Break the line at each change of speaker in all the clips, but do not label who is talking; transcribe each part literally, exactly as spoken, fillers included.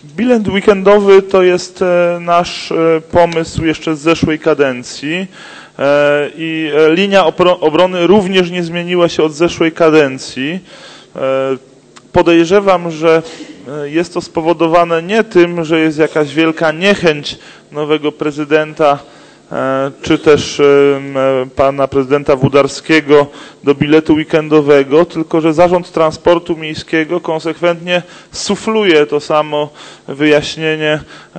Bilet weekendowy to jest nasz pomysł jeszcze z zeszłej kadencji i linia obrony również nie zmieniła się od zeszłej kadencji. Podejrzewam, że jest to spowodowane nie tym, że jest jakaś wielka niechęć nowego prezydenta czy też pana prezydenta Włodarskiego do biletu weekendowego, tylko że Zarząd Transportu Miejskiego konsekwentnie sufluje to samo wyjaśnienie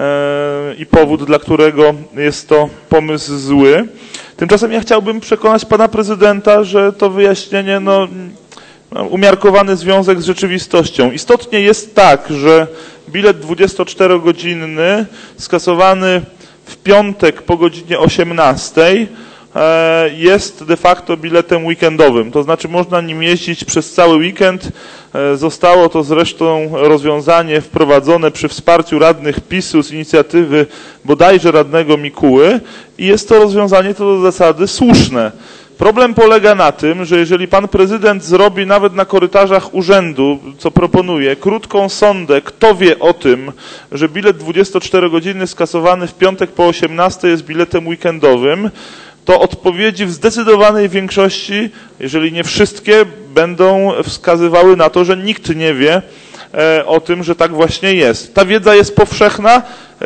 i powód, dla którego jest to pomysł zły. Tymczasem ja chciałbym przekonać pana prezydenta, że to wyjaśnienie no, ma umiarkowany związek z rzeczywistością. Istotnie jest tak, że bilet dwudziestoczterogodzinny skasowany w piątek po godzinie osiemnastej jest de facto biletem weekendowym. To znaczy można nim jeździć przez cały weekend. Zostało to zresztą rozwiązanie wprowadzone przy wsparciu radnych PiS-u z inicjatywy bodajże radnego Mikuły i jest to rozwiązanie to do zasady słuszne. Problem polega na tym, że jeżeli pan prezydent zrobi nawet na korytarzach urzędu, co proponuje, krótką sondę, kto wie o tym, że bilet dwudziestoczterogodzinny skasowany w piątek po osiemnastej jest biletem weekendowym, to odpowiedzi w zdecydowanej większości, jeżeli nie wszystkie, będą wskazywały na to, że nikt nie wie o tym, że tak właśnie jest. Ta wiedza jest powszechna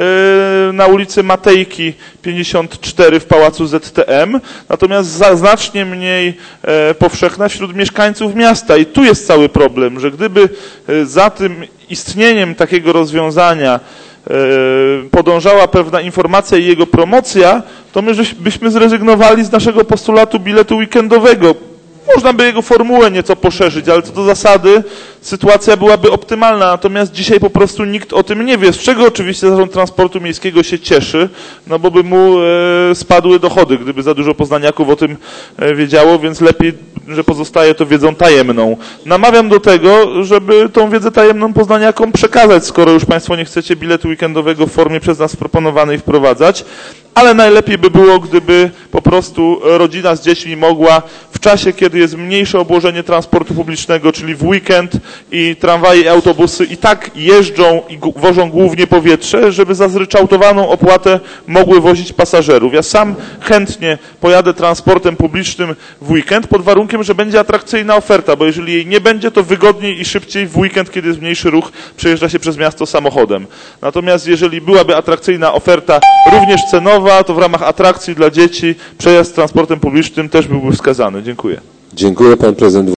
na ulicy Matejki pięćdziesiąt cztery w Pałacu Z T M, natomiast znacznie mniej powszechna wśród mieszkańców miasta. I tu jest cały problem, że gdyby za tym istnieniem takiego rozwiązania podążała pewna informacja i jego promocja, to my byśmy zrezygnowali z naszego postulatu biletu weekendowego. Można by jego formułę nieco poszerzyć, ale co do zasady sytuacja byłaby optymalna, natomiast dzisiaj po prostu nikt o tym nie wie, z czego oczywiście Zarząd Transportu Miejskiego się cieszy, no bo by mu e, spadły dochody, gdyby za dużo poznaniaków o tym e, wiedziało, więc lepiej, że pozostaje to wiedzą tajemną. Namawiam do tego, żeby tą wiedzę tajemną poznaniakom przekazać, skoro już państwo nie chcecie biletu weekendowego w formie przez nas proponowanej wprowadzać, ale najlepiej by było, gdyby po prostu rodzina z dziećmi mogła w czasie, kiedy jest mniejsze obłożenie transportu publicznego, czyli w weekend i tramwaje i autobusy i tak jeżdżą i wożą głównie powietrze, żeby za zryczałtowaną opłatę mogły wozić pasażerów. Ja sam chętnie pojadę transportem publicznym w weekend pod warunkiem, że będzie atrakcyjna oferta, bo jeżeli jej nie będzie, to wygodniej i szybciej w weekend, kiedy jest mniejszy ruch, przejeżdża się przez miasto samochodem. Natomiast jeżeli byłaby atrakcyjna oferta również cenowa, to w ramach atrakcji dla dzieci przejazd transportem publicznym też byłby wskazany. Dziękuję.
Dziękuję, pan prezydent.